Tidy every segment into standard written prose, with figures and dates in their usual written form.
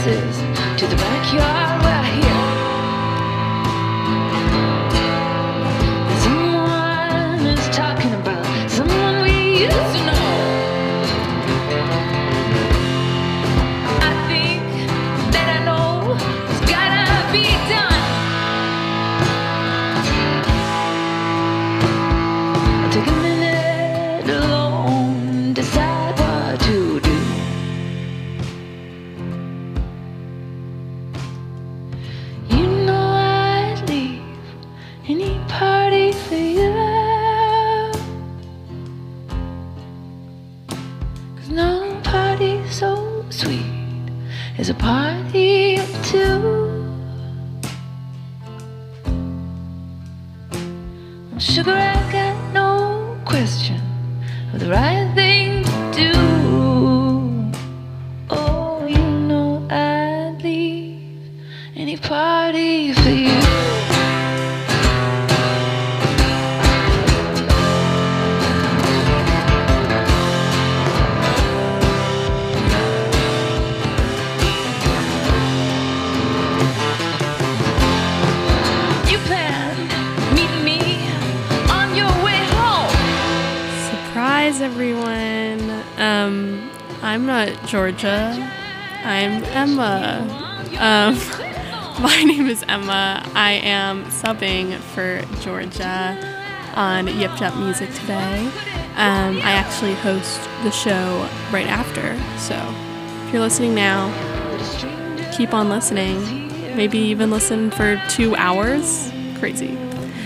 horses to the backyard right here. Someone is talking about someone we used to know. I think that I know it's gotta be done. I'll take a minute alone, decide what to do. You know I'd leave any party for you, 'cause no party's so sweet as a party of two. Well, sugar, I got no question of the right thing to do. Oh, you know I'd leave any party for you. You planned meeting me on your way home. Surprise, everyone. I'm not Georgia. I'm Emma. My name is Emma. I am subbing for Georgia on Yip Jap Music today. I actually host the show right after, so if you're listening now, keep on listening. Maybe even listen for 2 hours. Crazy.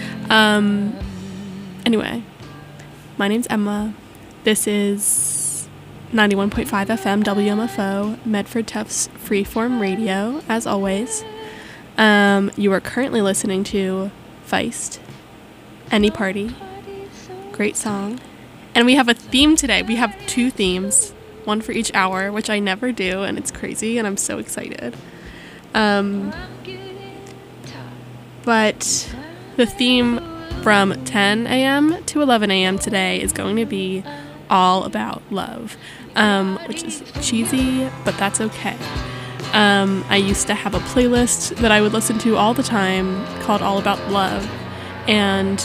Anyway, my name's Emma. This is 91.5 FM WMFO, Medford Tufts Freeform Radio, as always. You are currently listening to Feist, Any Party. Great song. And we have a theme today. We have 2 themes, one for each hour, which I never do, and it's crazy, and I'm so excited. But the theme from 10 a.m. to 11 a.m. today is going to be all about love, which is cheesy, but that's okay. I used to have a playlist that I would listen to all the time called All About Love, and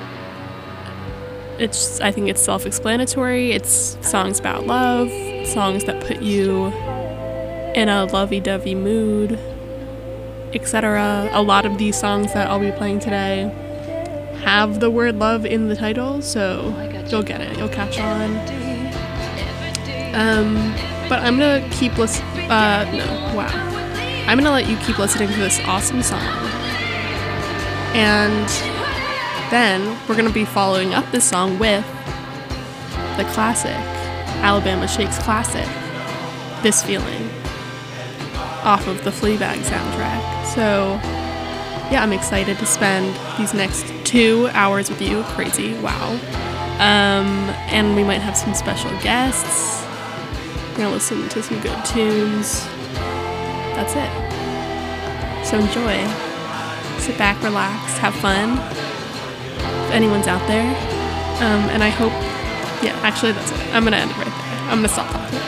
I think it's self-explanatory. It's songs about love, songs that put you in a lovey-dovey mood, etc. A lot of these songs that I'll be playing today have the word love in the title, so you'll get it, you'll catch on. But I'm gonna keep I'm gonna let you keep listening to this awesome song, and then we're gonna be following up this song with the classic, Alabama Shakes classic, This Feeling, off of the Fleabag soundtrack. So yeah, I'm excited to spend these next 2 hours with you. Crazy, wow. And we might have some special guests. We're gonna listen to some good tunes. That's it. So enjoy. Sit back, relax, have fun. If anyone's out there. And I hope, yeah, actually that's it. I'm gonna end it right there. I'm gonna stop talking.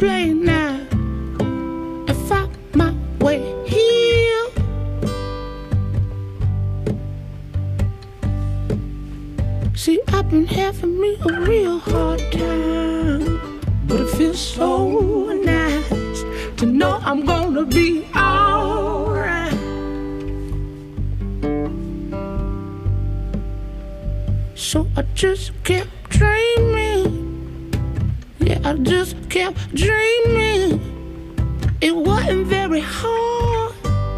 play now and find my way here. See, I've been having me a real hard time, but it feels so nice to know I'm gonna be alright. So I just kept dreaming, yeah, I just kept dreaming. It wasn't very hard.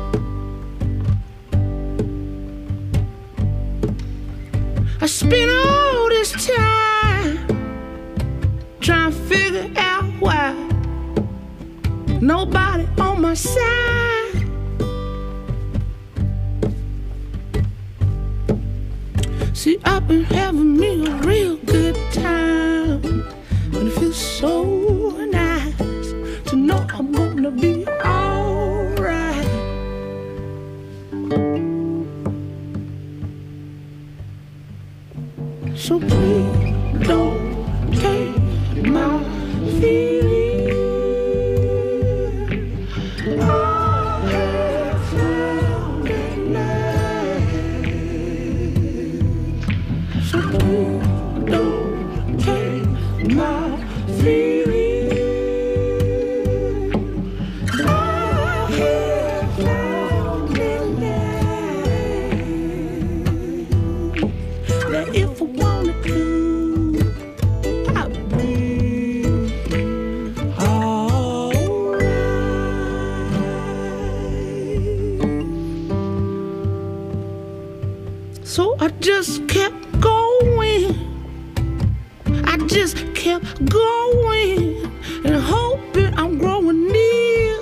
I spent all this time trying to figure out why nobody on my side. See, I've been having me a real good time, and it feels so nice to know I'm gonna be alright. So please don't take my feeling. I have found it now. So please don't take my feeling. I have found it now. That if I wanted to, I'd be alright. So I just kept going. I just kept going and hoping I'm growing near.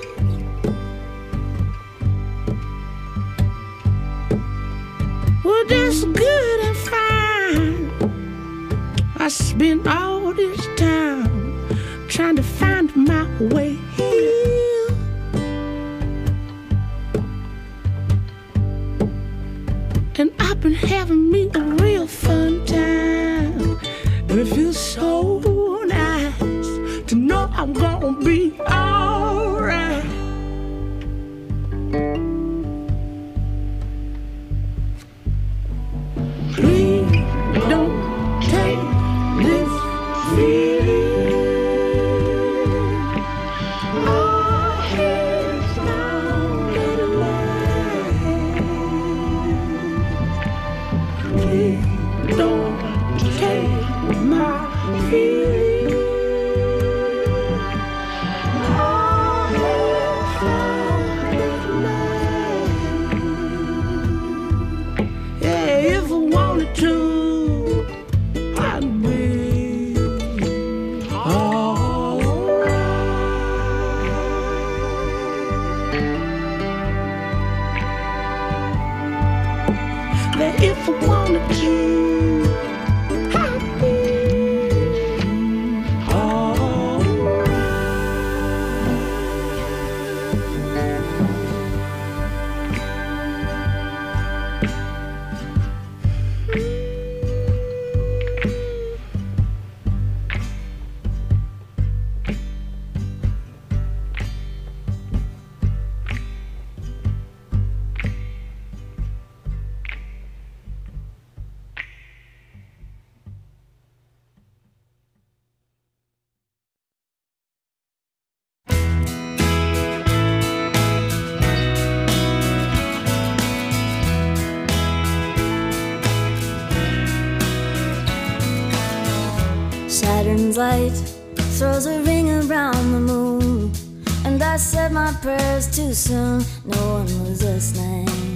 Well, that's good and fine. I spent all this time trying to find my way here. And I've been having me a real fun time, and it feels so nice to know I'm gonna be alright. Please don't take this feeling. I have found it now. Please don't take my feeling. I have found it now. Yeah, if I wanted to, I'd be alright. That if I wanted to, I'd be alright. Saturn's light throws a ring around the moon, and I said my prayers too soon. No one was listening.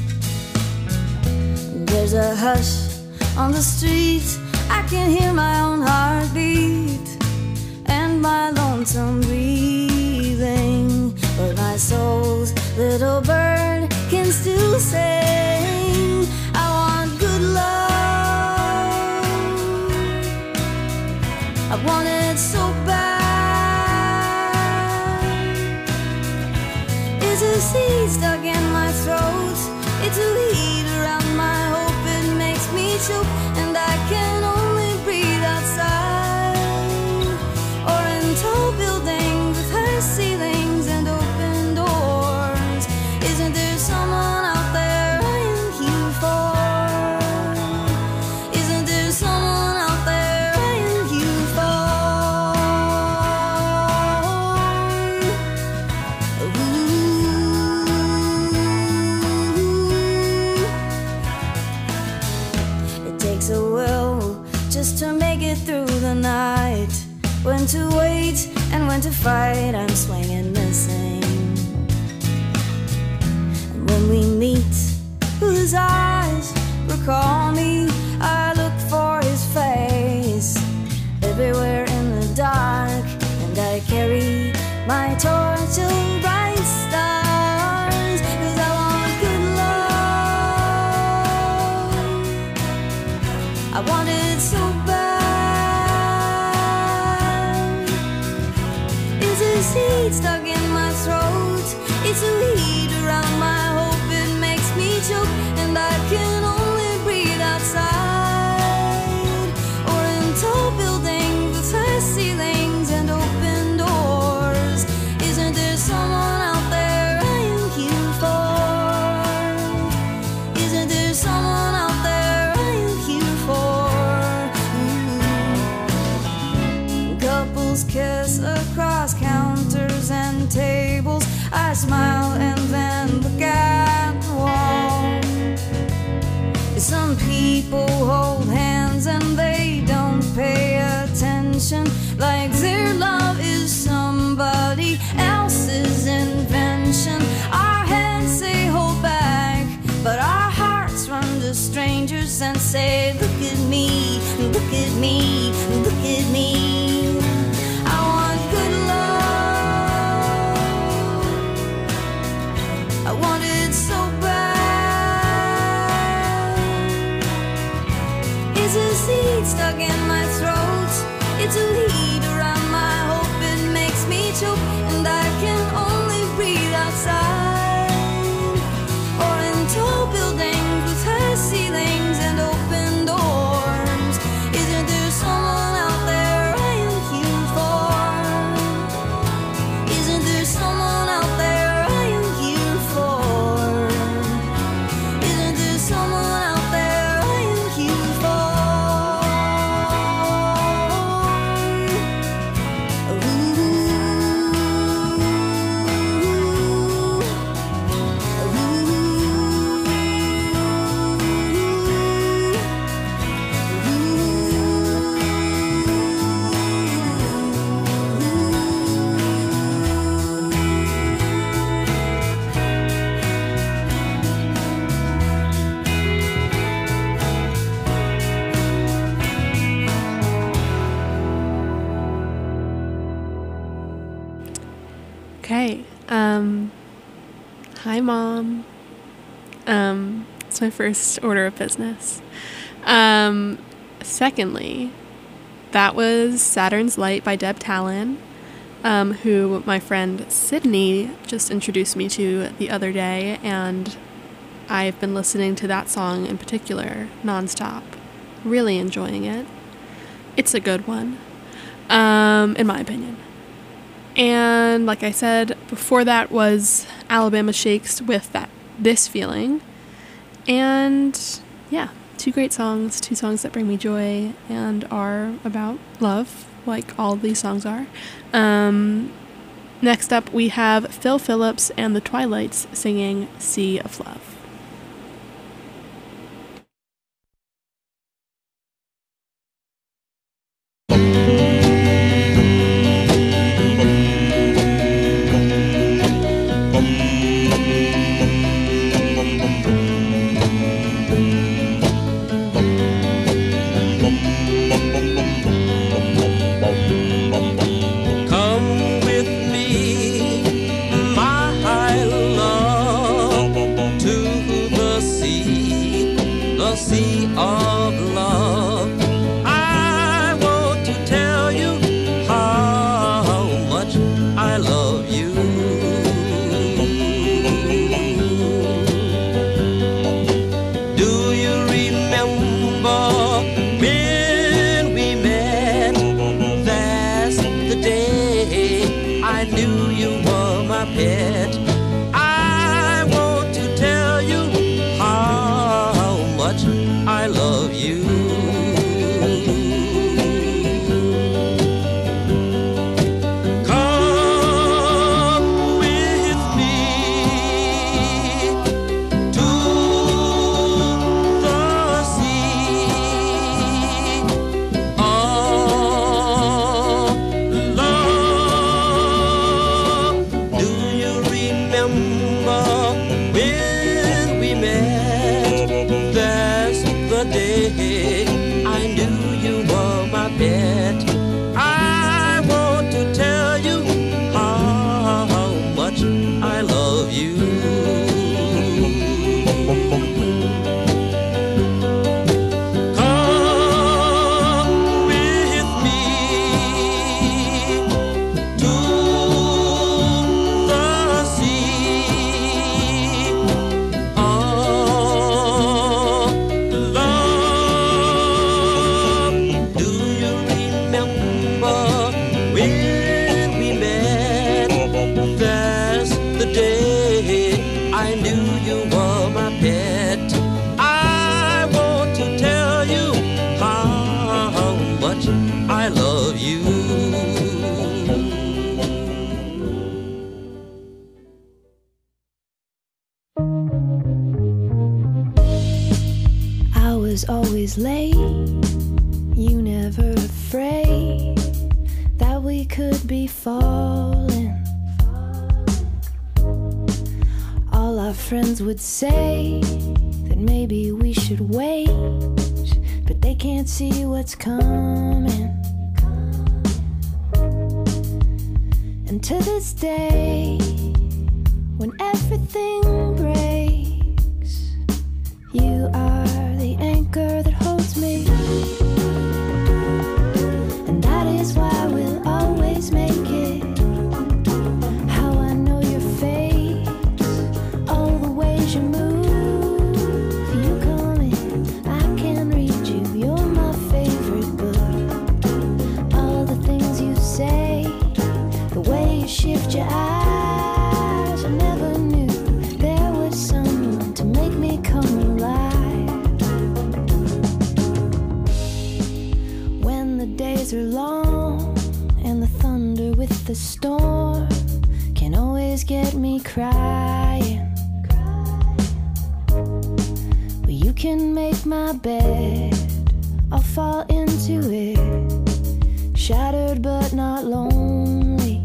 There's a hush on the street. I can hear my own heartbeat and my lonesome breathing, but my soul's little bird can still sing. I want good love. I want it so bad. It's a seed stuck in my throat. It's a heat around my hope. It makes me choke, and I can only breathe outside or in tall buildings when to wait and when to fight. I'm swinging, missing. And when we meet, whose eyes recall me, I look for his face everywhere in the dark, and I carry my torch to bright stars, 'cause I want good love. I want it so bad. Is a seed stuck in my throat? It's a weed around my hope. It makes me choke, and I can only breathe outside or in tall buildings with high ceilings and open doors. Isn't there someone out there I am here for? Isn't there someone out there I am here for? Couples kiss across counters and tables. I smile and then look at the wall. Some people hold hands and they don't pay attention, like their love is somebody else's invention. Our heads say hold back, but our hearts run to strangers and say, look at me, look at me, look at me. I want good love. I want it so bad. It's a seed stuck in my throat. It's a weed around my hope. It makes me choke, and I can only breathe outside or in tall buildings with high ceilings and open doors. Isn't there someone out there I am here for? Isn't there someone out there I am here for? Isn't there someone out there I am here for? Okay. Hi, Mom. It's my first order of business. Secondly, that was Saturn's Light by Deb Talon, who my friend Sydney just introduced me to the other day, and I've been listening to that song in particular nonstop, really enjoying it. It's a good one, in my opinion. And like I said, before that was Alabama Shakes with This Feeling. And yeah, two great songs, two songs that bring me joy and are about love, like all of these songs are. Next up, we have Phil Phillips and the Twilights singing Sea of Love. always late, you never afraid that we could be falling. All our friends would say that maybe we should wait, but they can't see what's coming. And to this day, when everything breaks, you are the anchor that holds me. And that is why we'll always make it. How I know your face, all the ways you move. You come in, I can read you, you're my favorite book. All the things you say, the way you shift your eyes, I never knew there was someone to make me come alive. When the days are long and the thunder with the storm can always get me crying, well, you can make my bed, I'll fall into it, shattered but not lonely.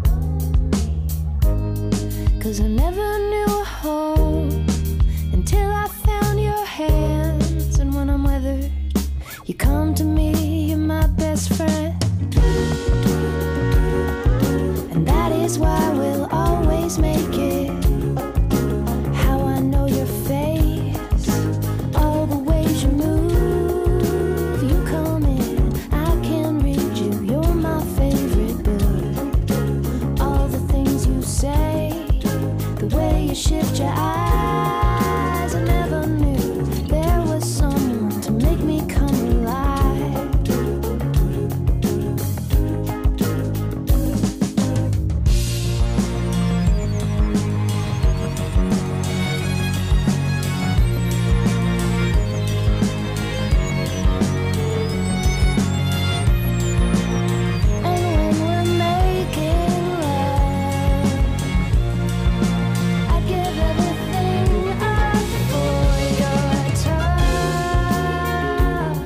'Cause I never knew a home until I found your hands. And when I'm weathered, you come to me, you're my best friend. And that is why we'll always make it. How I know your face, all the ways you move. You come in, I can read you, you're my favorite book. All the things you say, the way you shift your eyes, I never knew there was someone to make me come alive. And when we're making love, I give everything up for your touch.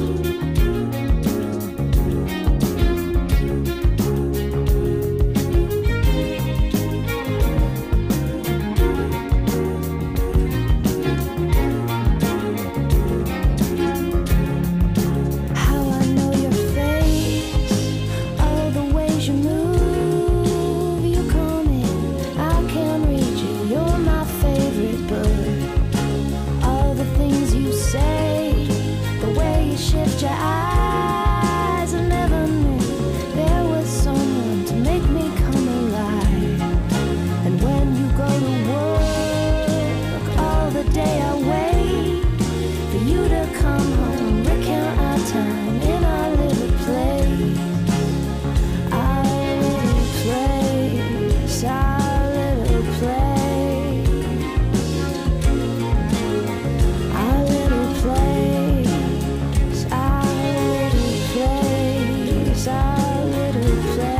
How I know your face, all the ways you move. You come in, I can read you, you're my favorite book. All the things you say, the way you shift your eyes, I never knew there was someone to make me come alive. And when you go to work, all the day I wait for you to come home, recount our time in our little place. Our little place, our little place. Our little place, our little place, our little place.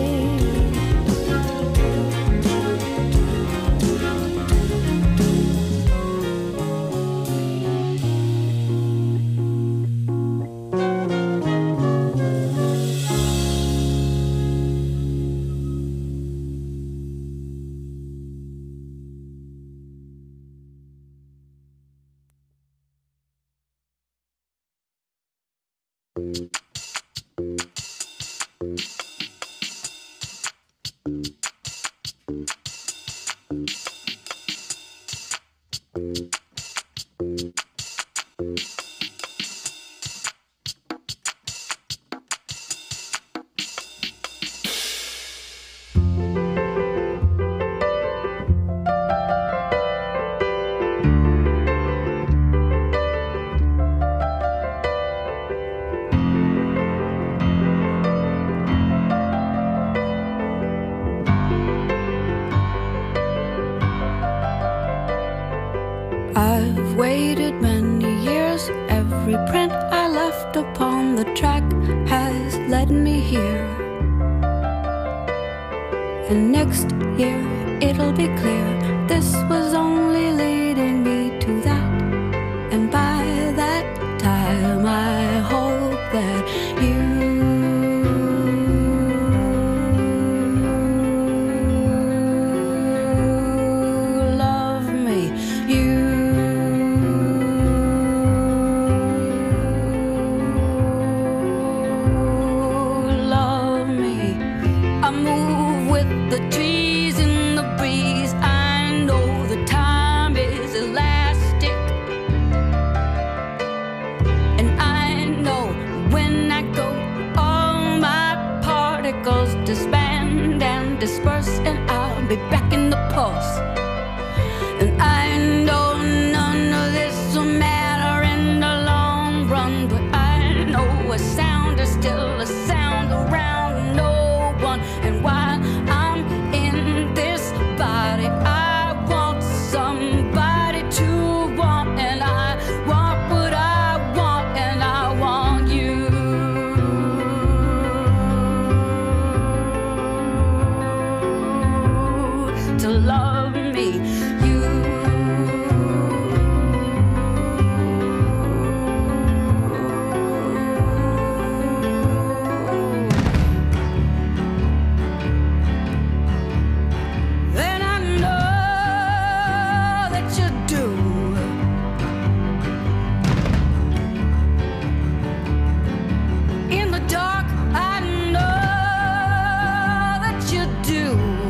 I've waited many years. Every print I left upon the track has led me here. And next year it'll be clear this was only leading me to that. And by that time disband and disperse, and I'll be back in the pulse. And I know none of this will matter in the long run, but I know a sound is still a sound around no one. And while I'm in this body, I want somebody to want, and I want what I want, and I want you to love me. Then I know that you do. In the dark, I know that you do.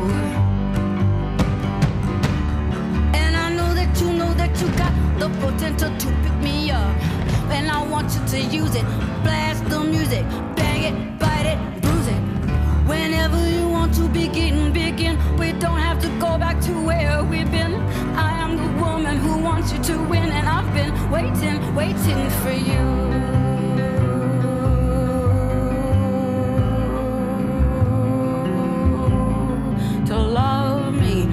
And I know that you got the potential to pick me up. And I want you to use it. Blast the music, bang it, bite it, bruise it. Whenever you want to begin. We don't have to go back to where we've been. I am the woman who wants you to win, and I've been waiting for you. To love me,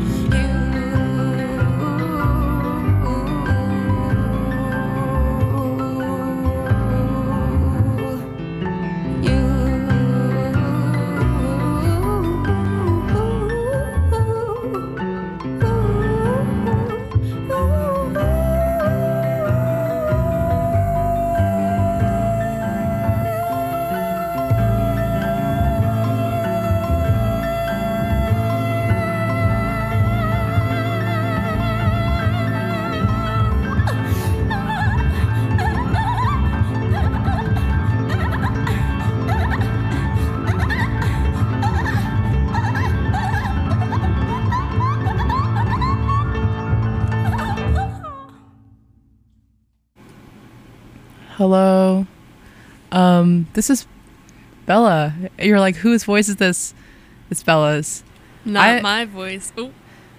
Hello. This is Bella. You're like, whose voice is this? It's Bella's. Not my voice. Oh.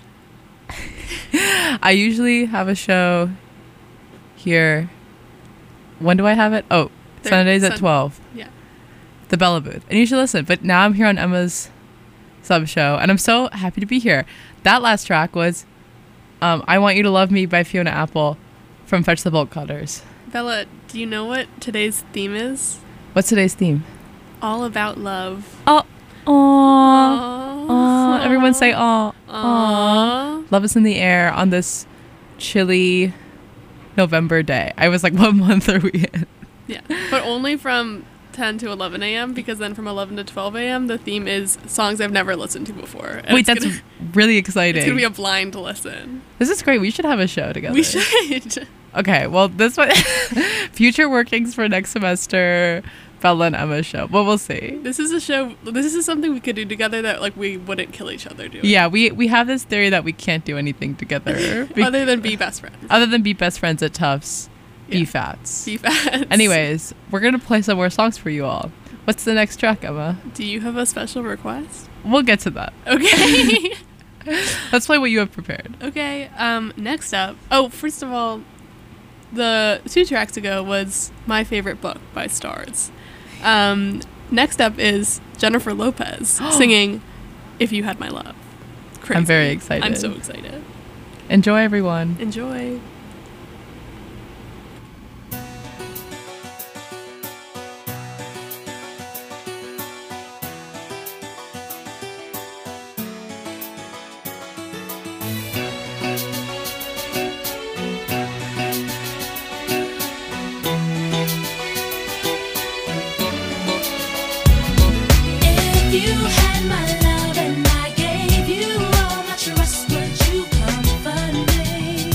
I usually have a show here. When do I have it? Oh, Sundays at 12. Yeah. The Bella Booth. And you should listen. But now I'm here on Emma's sub show, and I'm so happy to be here. That last track was I Want You to Love Me by Fiona Apple from Fetch the Bolt Cutters. Bella, do you know what today's theme is? What's today's theme? All about love. Oh, Aww. aww. Everyone say aww. Aww. Love is in the air on this chilly November day. I was like, what month are we in? Yeah, but only from 10 to 11 a.m. because then from 11 to 12 a.m. the theme is songs I've never listened to before. And Wait, that's really exciting. It's going to be a blind listen. This is great. We should have a show together. We should. Okay, well, this one, future workings for next semester, Bella and Emma show. But we'll see. This is a show, this is something we could do together that like we wouldn't kill each other doing. Yeah, we have this theory that we can't do anything together. Other than be best friends. Other than be best friends at Tufts. Yeah. BFATs. BFATs. Anyways, we're going to play some more songs for you all. What's the next track, Emma? Do you have a special request? We'll get to that. Okay. Let's play what you have prepared. Okay. Next up. Oh, first of all, the 2 tracks ago was My Favorite Book by Stars. Next up is Jennifer Lopez singing If You Had My Love. Crazy. I'm very excited. I'm so excited. Enjoy, everyone. Enjoy. You had my love and I gave you all my trust. Would you comfort me?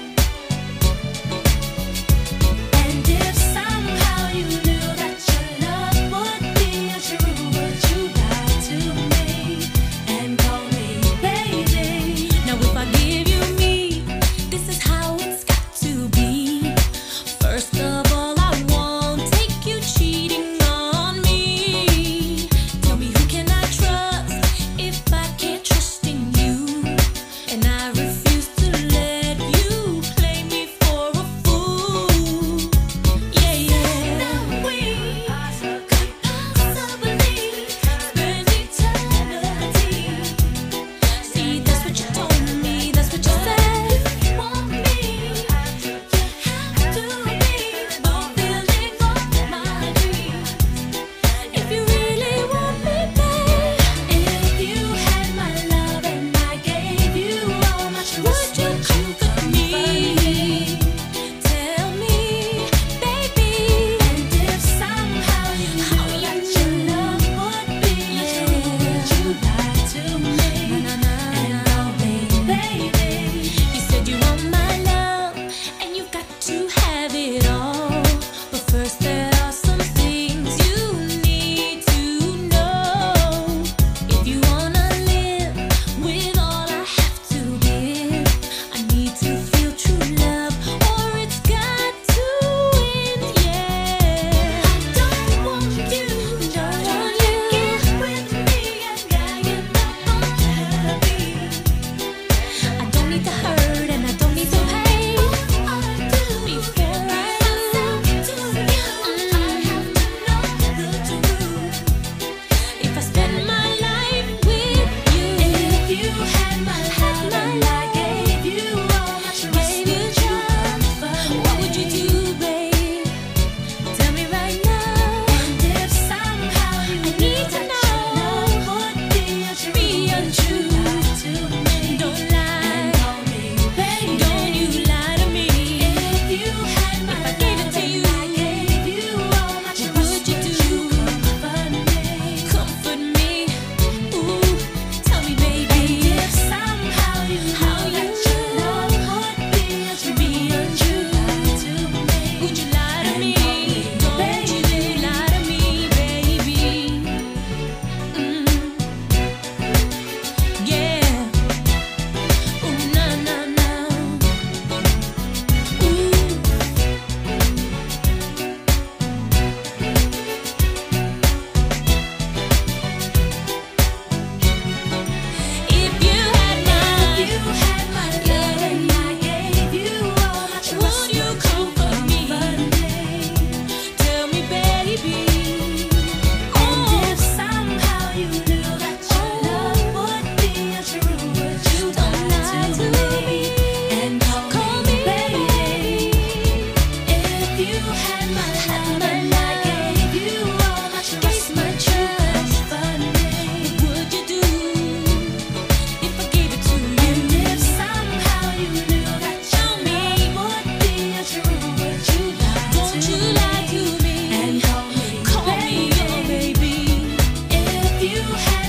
And if somehow you knew that your love would be untrue, would you lie to me and call me baby? Now if I give you me, this is how it's got to be. First of all, I won't take you cheating on me. Tell me who can I trust?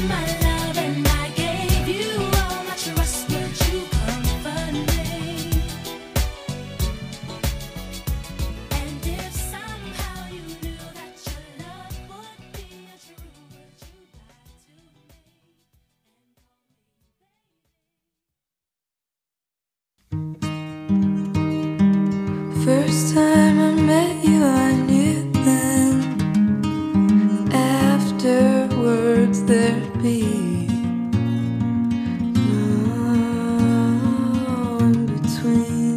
First time I met you, I knew then. Afterwards, there'd be no in between.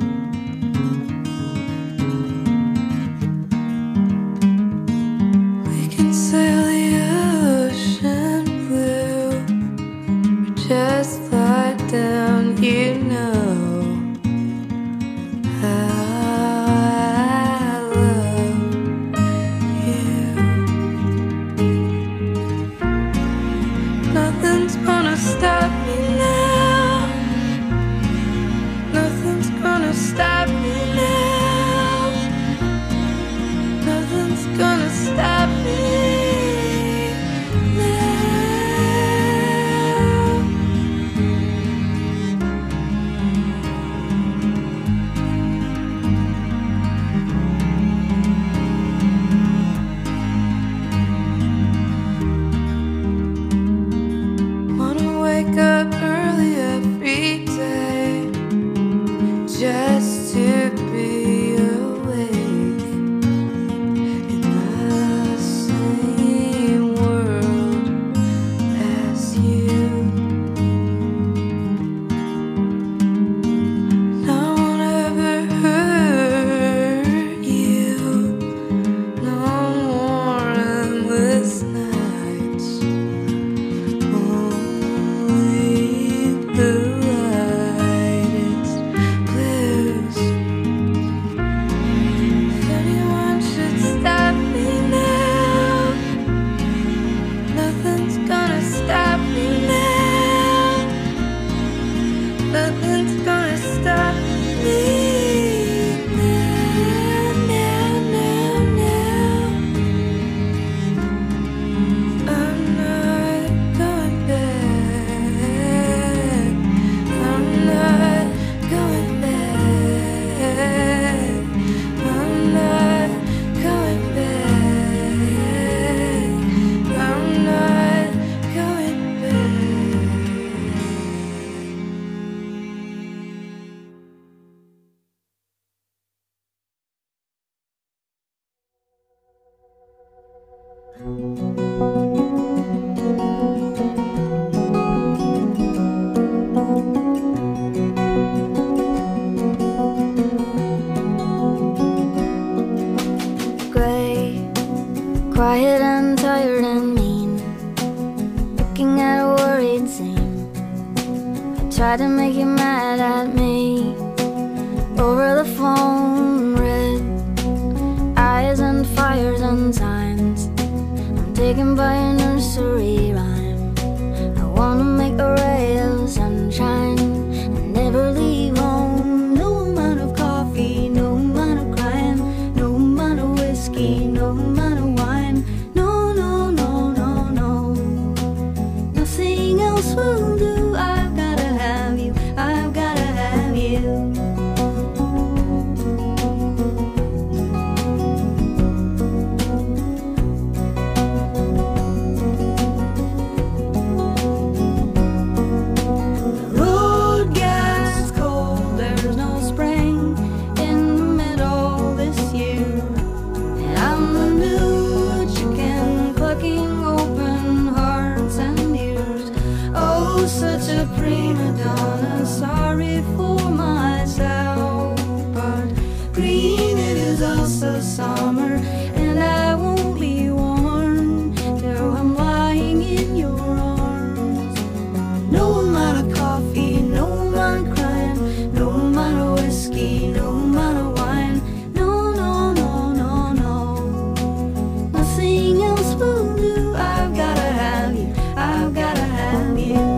We can sail the ocean blue, or just lie down, you know. Quiet and tired and mean, looking at a worried scene. I tried to make you mad at me over the phone. Red eyes and fires and signs. I'm taken by a nursery rhyme. I wanna make a ray of sunshine and never leave home. No amount of coffee, no amount of crime, no amount of whiskey, no amount of wine. No, no, no, no, no. Nothing else will do. I've gotta have you. I've gotta have you. Prima donna, sorry for myself, but green it is also summer, and I won't be warm till I'm lying in your arms. No amount of coffee, no amount of crime, no amount of whiskey, no amount of wine. No, no, no, no, no. Nothing else will do. I've gotta have you. I've gotta have you.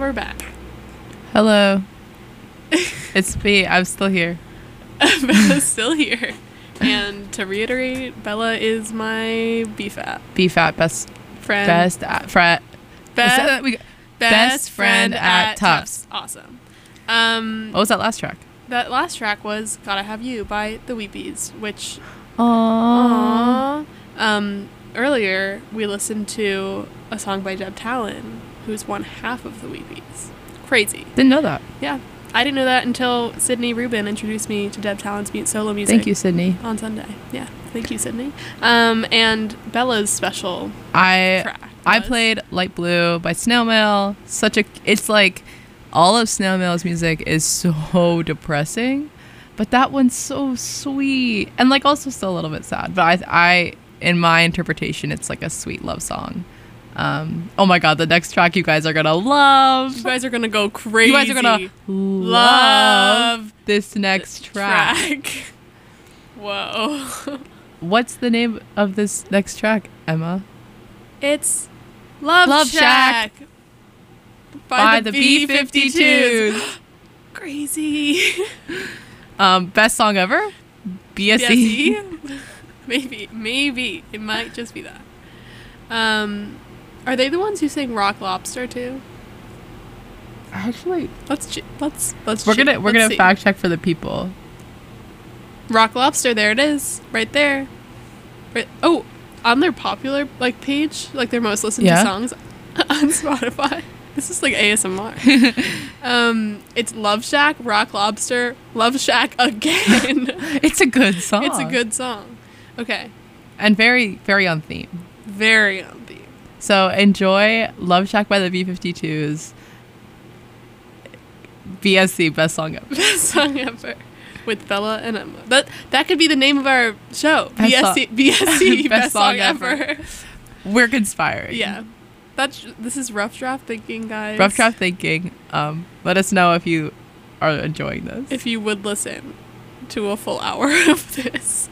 we're back. Hello. It's me. I'm still here. Bella's still here. And to reiterate, Bella is my BFAT. BFAT, best Friend. best at frat. Best friend at Tufts. Awesome. What was that last track? That last track was Gotta Have You by the Weepies, which Aww. earlier we listened to a song by Deb Talon, who's one half of the Weepies. Crazy. Didn't know that. Yeah. I didn't know that until Sydney Rubin introduced me to Deb Talon's solo music. Thank you, Sydney. On Sunday. Yeah. Thank you, Sydney. And Bella's special track I was- played Light Blue by Snail Mail. It's like all of Snail Mail's music is so depressing, but that one's so sweet and like also still a little bit sad. But I in my interpretation, it's like a sweet love song. Oh my god, the next track you guys are gonna love. You guys are gonna go crazy. You guys are gonna love this next track. Whoa. What's the name of this next track, Emma? It's Love Shack by the B-52s. Crazy. Best song ever? BSE. Maybe. It might just be that. Are they the ones who sing Rock Lobster too? Actually, Let's we're gonna see. fact check for the people. Rock Lobster, there it is, right there. Right. Oh, on their popular page, their most listened to songs on Spotify. This is like ASMR. It's Love Shack, Rock Lobster, Love Shack again. It's a good song. It's a good song. Okay. And very, very on theme. Very on theme. So enjoy Love Shack by the B-52s. BSC, best song ever. Best song ever. With Bella and Emma. That could be the name of our show. Best BSC, best song ever. We're conspiring. Yeah. This is Rough Draft Thinking, guys. Rough Draft Thinking. Let us know if you are enjoying this. If you would listen to a full hour of this.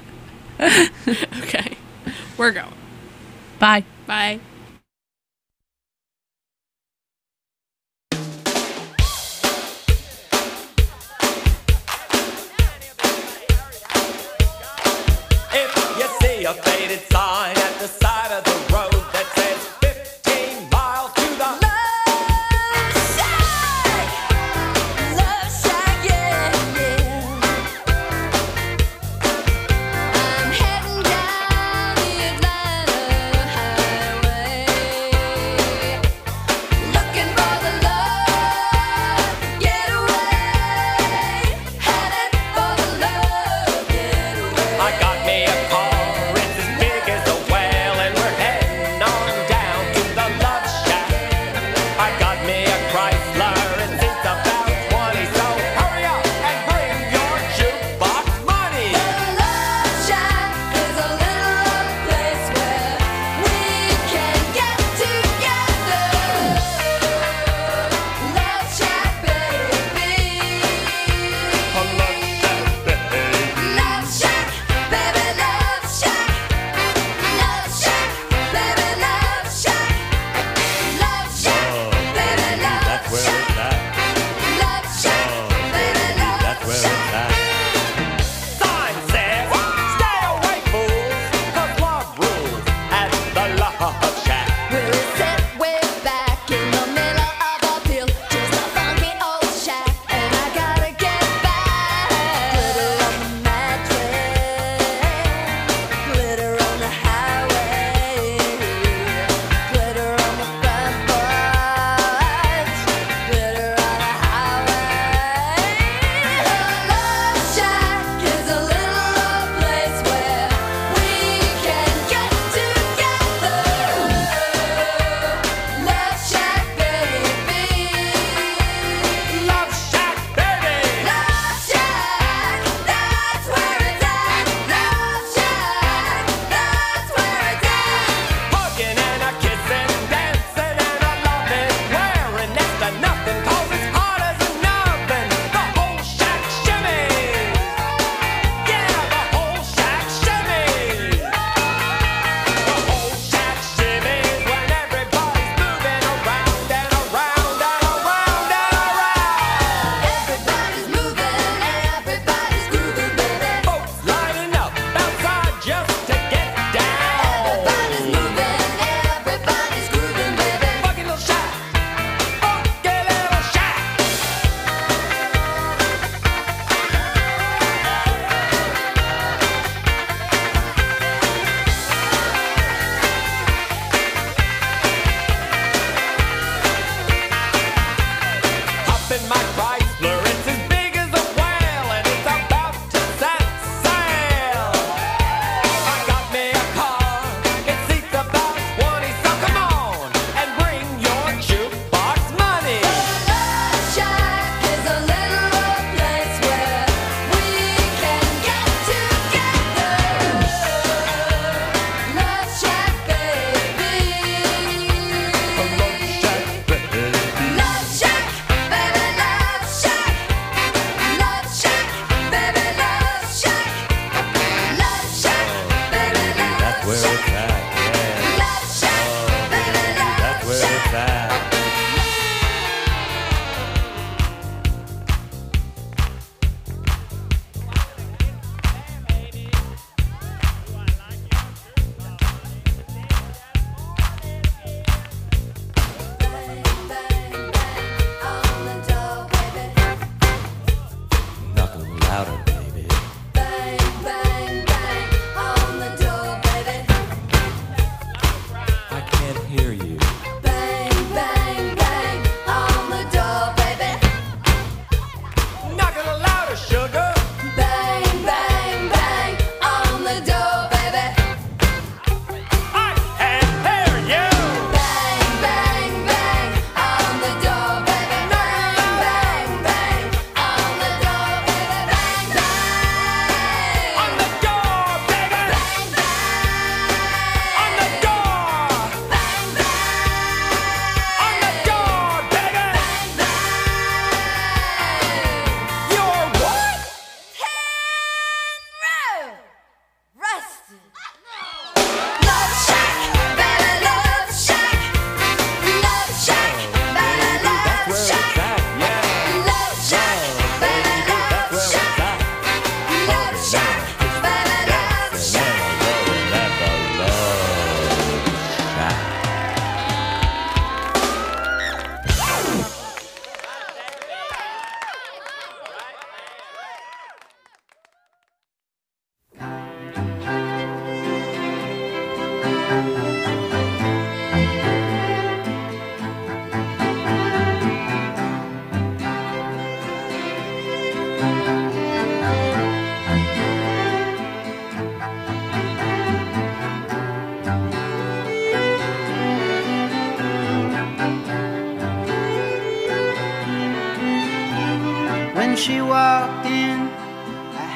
Okay. We're going. Bye. Bye. If you see a faded sign at the side of the road that says 15 miles to the Love Shack, yeah, yeah. I'm heading down the Atlanta highway.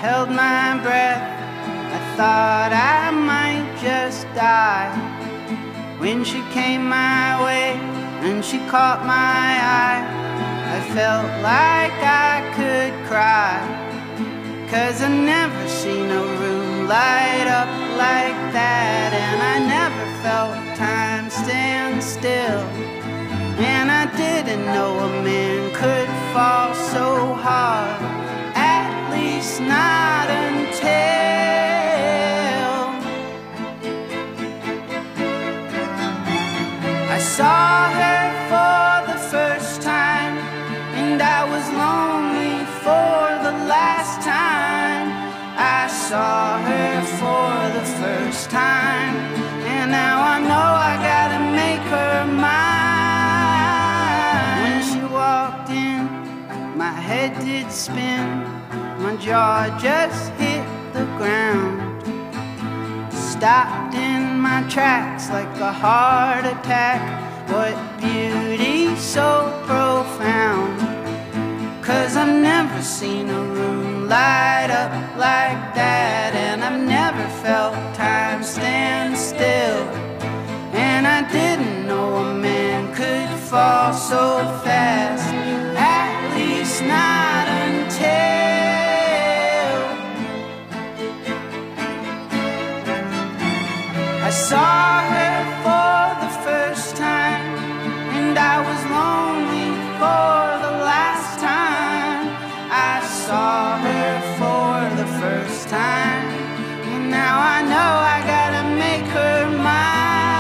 held my breath. I thought I might just die when she came my way and she caught my eye. I felt like I could cry, 'cause I never seen a room light up like that. And I never felt time stand still. And I didn't know a man could fall so hard, at least not until I saw her for the first time. And I was lonely for the last time. I saw her for the first time. And now I know I gotta make her mine. When she walked in, my head did spin. My jaw just hit the ground. Stopped in my tracks like a heart attack. What beauty so profound. 'Cause I've never seen a room light up like that. And I've never felt time stand still. And I didn't know a man could fall so fast, at least not until I saw her for the first time. And I was lonely for the last time. I saw her for the first time. And now I know I gotta make her mine.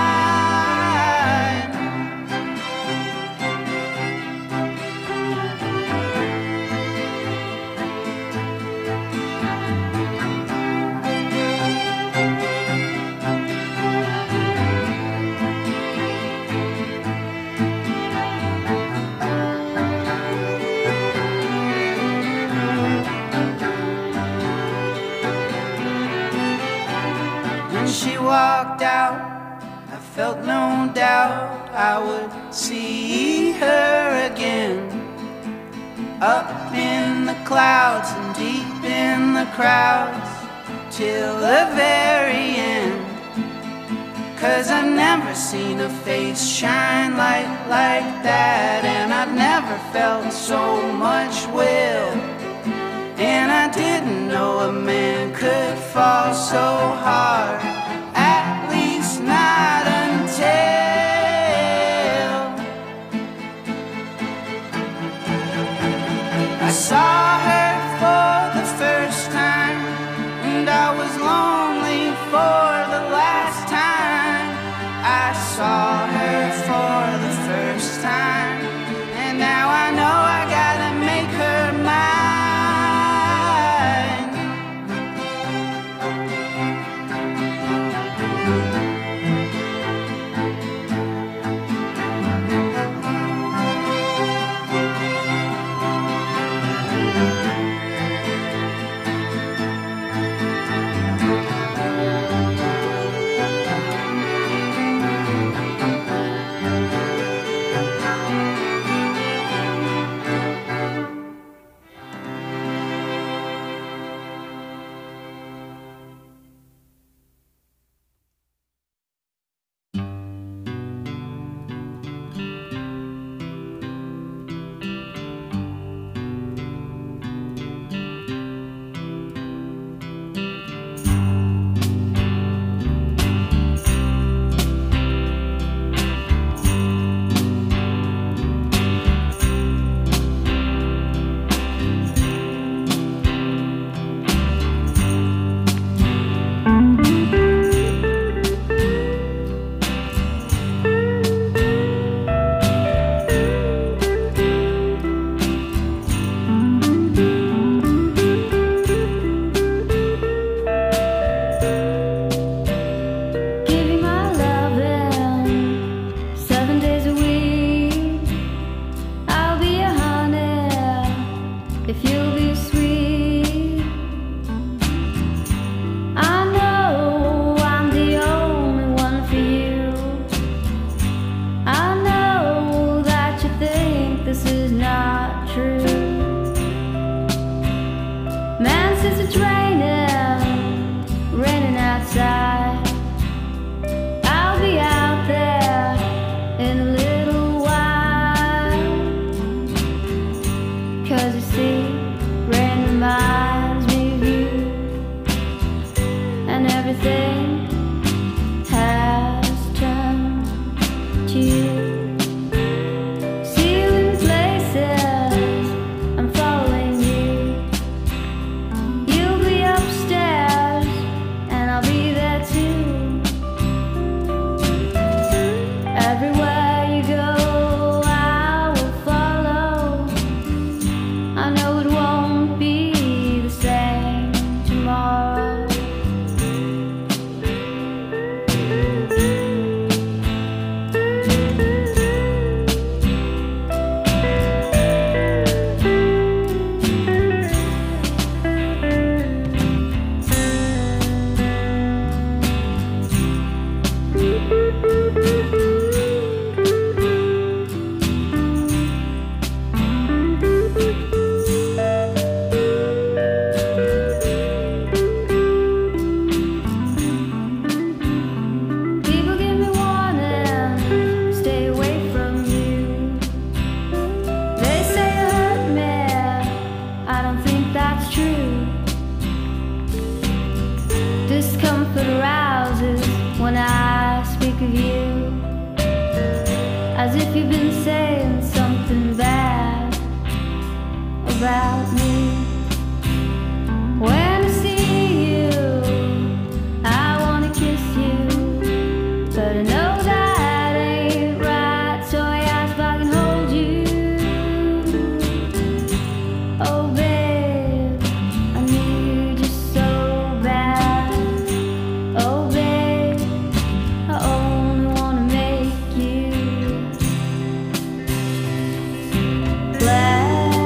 She walked out, I felt no doubt I would see her again. Up in the clouds and deep in the crowds, till the very end. 'Cause I've never seen a face shine like that. And I've never felt so much will. And I didn't know a man could fall so hard, at least not until I saw her for the first time. And I was lonely for the last time. I saw her for the first time. And now I know I gotta make her mine. since it's raining outside, I'll be out there in a little while. 'Cause you see, rain reminds me of you, and everything has turned to you. See you in places, I'm following you. You'll be upstairs, and I'll be there too. Everywhere you go, I will follow. I know it won't be the same tomorrow. People give me warning, stay away from you. They say you hurt me, I don't think that's true. Discomfort arouses when I speak of you, as if you've been saying something bad about me. When I see you, I wanna kiss you, but I know that ain't right, so I ask if I can hold you. Oh babe, I need you so bad. Oh babe, I only wanna make you glad.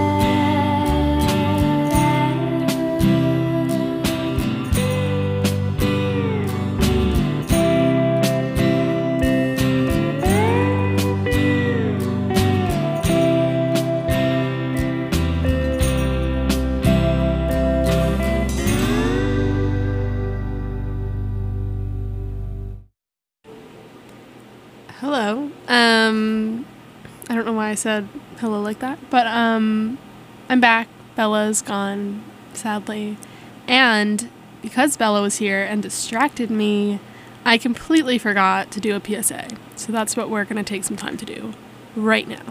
Hello. I don't know why I said hello like that, but I'm back. Bella's gone, sadly. And because Bella was here and distracted me, I completely forgot to do a PSA. So that's what we're going to take some time to do right now.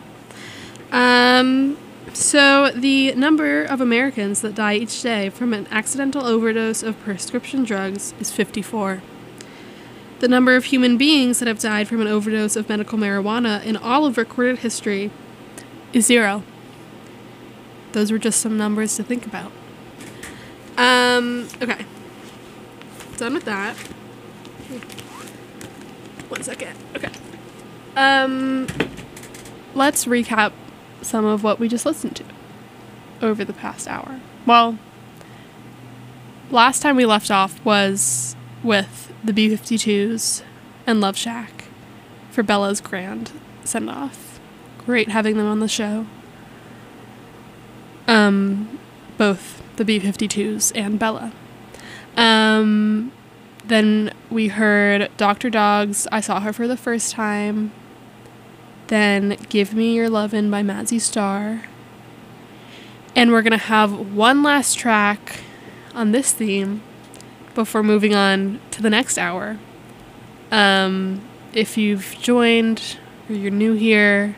So the number of Americans that die each day from an accidental overdose of prescription drugs is 54. The number of human beings that have died from an overdose of medical marijuana in all of recorded history is 0. Those were just some numbers to think about. Okay. Done with that. One second. Okay. Let's recap some of what we just listened to over the past hour. Well, last time we left off was with the B-52s and Love Shack for Bella's grand send-off. Great having them on the show. Both the B-52s and Bella. Then we heard Dr. Dogs, I Saw Her for the First Time. Then Give Me Your Lovin' by Mazzy Star. And we're going to have one last track on this theme before moving on to the next hour. If you've joined or you're new here,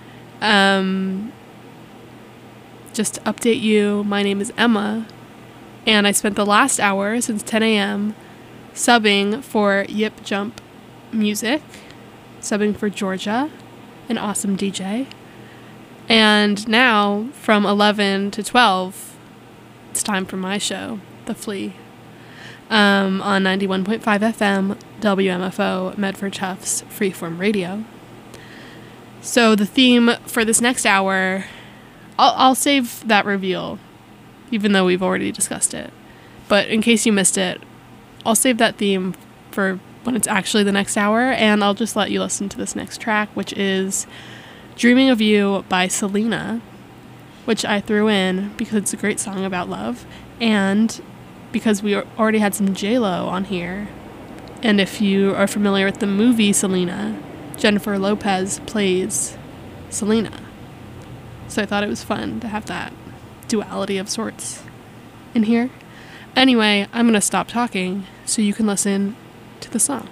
just to update you, my name is Emma, and I spent the last hour since 10 a.m. subbing for Yip Jump Music, subbing for Georgia, an awesome DJ. And now, from 11 to 12, it's time for my show, The Flea, on 91.5 FM, WMFO, Medford Tufts, Freeform Radio. So the theme for this next hour, I'll save that reveal, even though we've already discussed it. But in case you missed it, I'll save that theme for when it's actually the next hour, and I'll just let you listen to this next track, which is Dreaming of You by Selena, which I threw in because it's a great song about love. And because we already had some J-Lo on here, and if you are familiar with the movie Selena, Jennifer Lopez plays Selena. So I thought it was fun to have that duality of sorts in here. Anyway, I'm going to stop talking so you can listen to the song.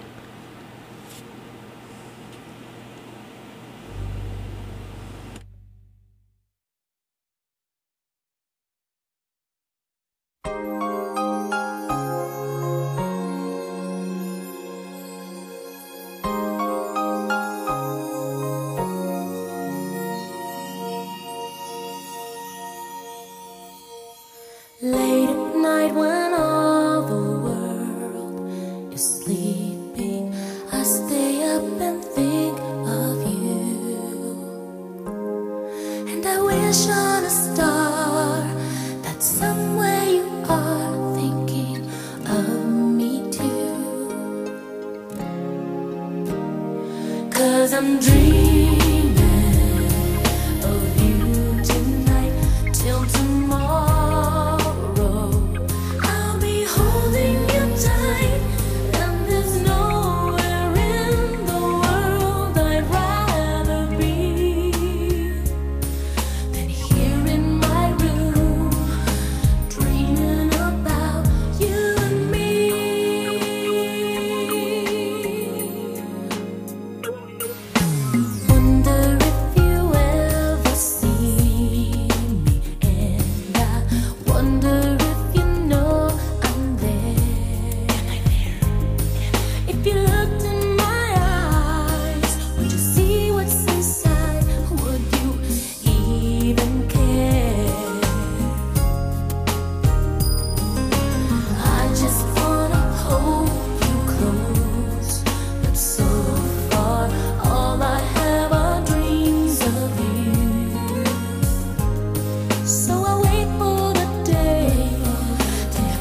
Late at night when all the world is sleeping, I stay up and think of you. And I wish on a star that somewhere you are thinking of me too. 'Cause I'm dreaming